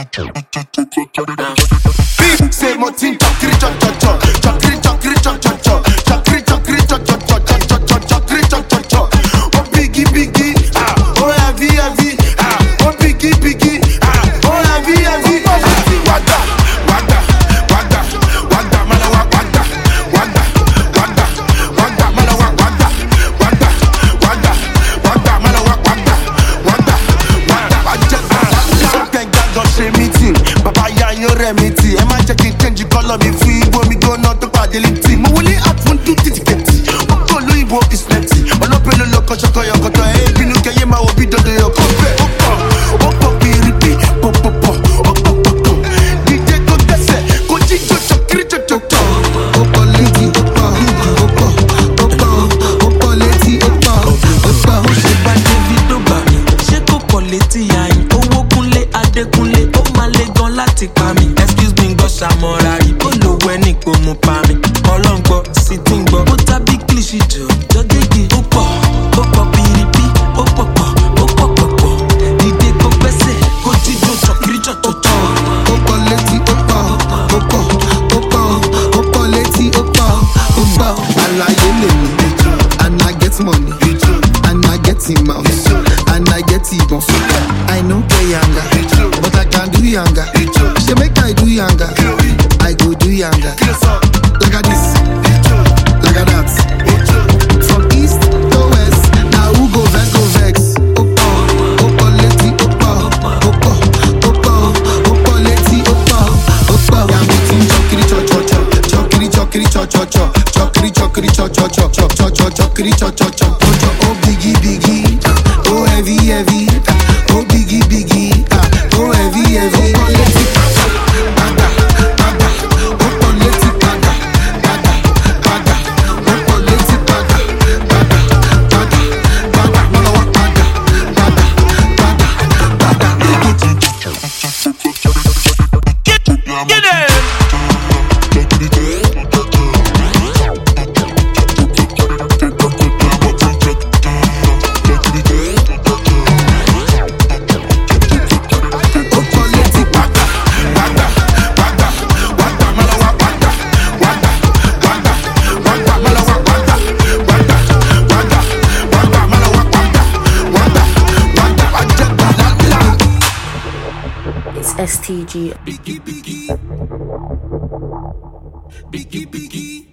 Say my team chakri chak chak chak, chakri chakri chak chak chak, chakri chakri chak chak chak, chakri chak chak chak. Oh biggie biggie, oh heavy heavy, oh biggie biggie, oh heavy heavy. Wada wada wada wada malawa wada wada wada wada malawa wada wada wada wada malawa wada wada wada. Ajá kẹ̀kẹ́ gan ṣe meeting, bàbá ya yóò rẹ̀ mi tì. Ẹ má jẹ́ kí n change colour mi fún ibo mi gbóná tó pàdé létí. Mo wọlé àtúntò títìkẹ̀tì, ó kò lóyìnbó is plenty. Ọlọ́pẹ́ ló lọ kọ́ṣọ́kọ́ yọkọ̀tọ̀ ẹ̀ bínú kẹyẹ máa wo bí dodo yọkọ̀ bẹ́ẹ̀. Ó pọ̀ pìrìpì pọ̀pọ̀pọ̀ ó pọ̀ pọ̀pọ̀. Díje tó tẹ̀sẹ̀ kó jíjó chọ̀kiri chọ̀chọ̀chọ̀. Ó pọ̀ létí ó pọ̀ ó pọ̀ ó pọ̀ ó pọ̀ létí ó pọ̀ ó pọ̀. Ó ṣe bá Davido bá mi, ṣé kò pọ̀ létí yàyìn? Owó kúnlé Adékúnlé, ó máa le gan láti pa mi. Excuse me gbọ́ ṣàmọ́ra rí, ó lò wẹ́ ní kò mú pa mi. Ọlọ́ngbọ́ sì ti ń gbọ́, ó tàbí kílìṣì jọ. Jọ́gẹ́gì ó pọ̀ pìrìpì, ó pọ̀ pọ̀. Dìde kó gbẹ́sẹ̀, kó jíjó chọ̀kiri chọ̀chọ̀chọ̀. Ó pọ̀ létí ó pọ̀ ó pọ̀ ó pọ̀ ó pọ̀ létí ó pọ̀ ó pọ̀. Àlàyé lèmi and I get money and I get him out and I get ìbọn. I no get yanga but I can do yanga. Ṣé make I do yanga? I go do yanga. Like a this, like a that. From east to west, now who go vex go vex. Ó pọ̀ létí ó pọ̀ ó pọ̀ ó pọ̀ ó pọ̀ létí ó pọ̀ ó pọ̀. Yàmi tí ń chọkiri chọchọchọ, chọkiri chọkiri chọchọchọ, chọkiri chọkiri chọchọchọ, chọkiri chọchọchọ. Oh biggie biggie, oh heavy heavy, oh biggie biggie, oh heavy heavy. Ó pọ̀ létí padà padà, ó pọ̀ létí padà padà padà, ó pọ̀ létí padà padà padà padà, mọ́lọ́wọ́ padà padà padà padà. Get it! It's STG. Biggie biggie, biggie biggie.